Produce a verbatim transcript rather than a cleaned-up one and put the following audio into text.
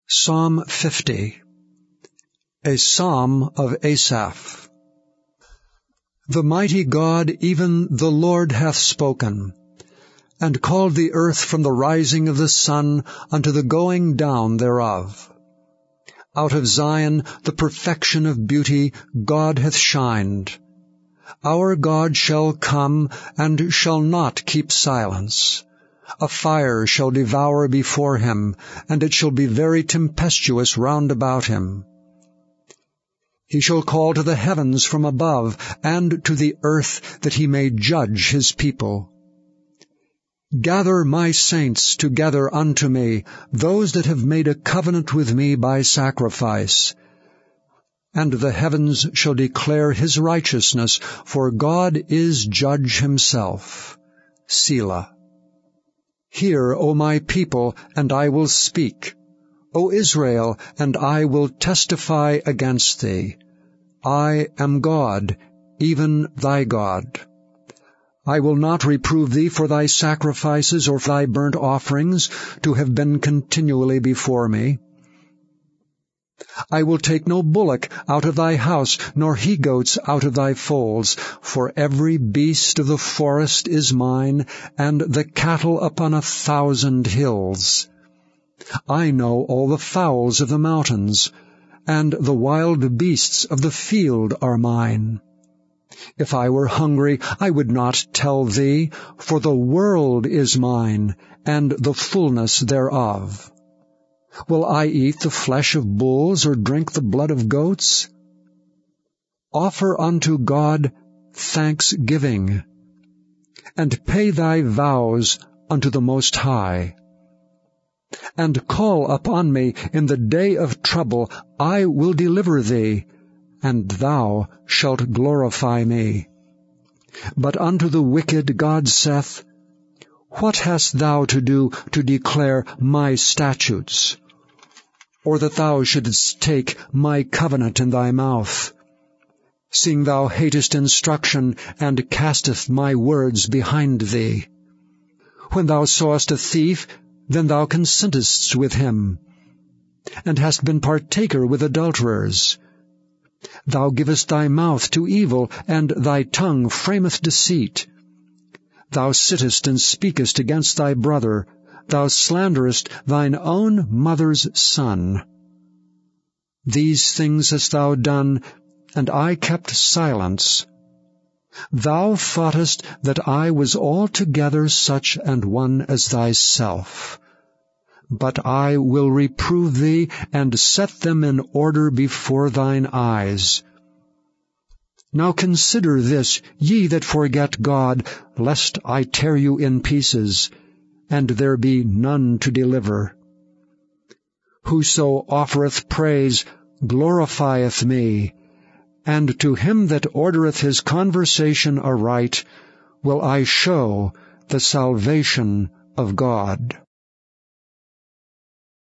Psalm fifty. A Psalm of Asaph. The mighty God, even the Lord, hath spoken, and called the earth from the rising of the sun unto the going down thereof. Out of Zion, the perfection of beauty, God hath shined. Our God shall come, and shall not keep silence. A fire shall devour before him, and it shall be very tempestuous round about him. He shall call to the heavens from above, and to the earth, that he may judge his people. Gather my saints together unto me, those that have made a covenant with me by sacrifice. And the heavens shall declare his righteousness, for God is judge himself. Selah. Hear, O my people, and I will speak. O Israel, and I will testify against thee. I am God, even thy God. I will not reprove thee for thy sacrifices or for thy burnt offerings, to have been continually before me. I will take no bullock out of thy house, nor he-goats out of thy folds, for every beast of the forest is mine, and the cattle upon a thousand hills. I know all the fowls of the mountains, and the wild beasts of the field are mine. If I were hungry, I would not tell thee, for the world is mine, and the fullness thereof. Will I eat the flesh of bulls, or drink the blood of goats? Offer unto God thanksgiving, and pay thy vows unto the Most High. And call upon me in the day of trouble, I will deliver thee, and thou shalt glorify me. But unto the wicked God saith, What hast thou to do to declare my statutes? Or that thou shouldest take my covenant in thy mouth, seeing thou hatest instruction, and casteth my words behind thee. When thou sawest a thief, then thou consentest with him, and hast been partaker with adulterers. Thou givest thy mouth to evil, and thy tongue frameth deceit. Thou sittest and speakest against thy brother, thou slanderest thine own mother's son. These things hast thou done, and I kept silence. Thou thoughtest that I was altogether such an one as thyself. But I will reprove thee, and set them in order before thine eyes. Now consider this, ye that forget God, lest I tear you in pieces, and there be none to deliver. Whoso offereth praise glorifieth me, and to him that ordereth his conversation aright will I show the salvation of God.